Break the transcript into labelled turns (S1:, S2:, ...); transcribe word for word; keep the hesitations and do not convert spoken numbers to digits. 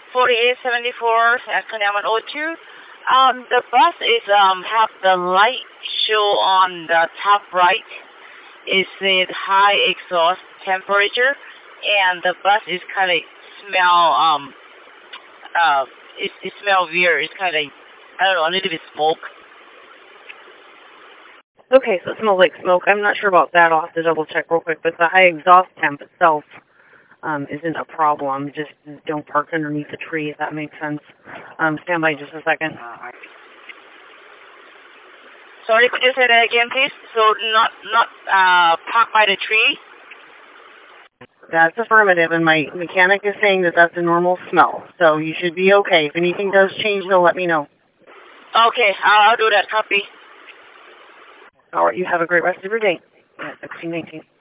S1: forty-eight seventy-four, Economic O two. Um, the bus is um have the light show on the top right. It said high exhaust temperature, and the bus is kind of smell um uh it, it smell weird. It's kind of, I don't know, a little bit smoke.
S2: Okay, so it smells like smoke. I'm not sure about that. I'll have to double check real quick, but the high exhaust temp itself um, isn't a problem. Just don't park underneath a tree, if that makes sense. Um, stand by just a second.
S1: Sorry, could you say that again, please? So not not uh park by the tree?
S2: That's affirmative, and my mechanic is saying that that's a normal smell, so you should be okay. If anything does change, they'll let me know.
S1: Okay, I'll, I'll do that. Copy.
S2: All right, you have a great rest of your day. Yeah, sixteen nineteen.